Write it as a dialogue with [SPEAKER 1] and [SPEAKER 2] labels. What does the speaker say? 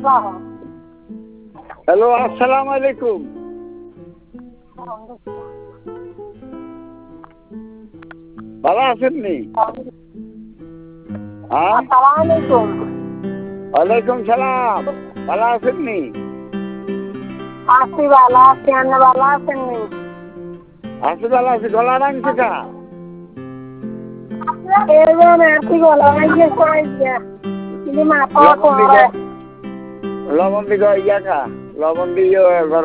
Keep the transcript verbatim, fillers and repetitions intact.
[SPEAKER 1] Hello, আসসালামু আলাইকুম। ভালো আছেন নি? ওয়ালাইকুম সালাম। ভালো আছেন নি?
[SPEAKER 2] আছি ভালো আছি, আপনি ভালো আছেন নি?
[SPEAKER 1] আছি ভালো আছি। গলা রাখছি কা? লবণ দিকে ইয়া কা লবণ দিয়ে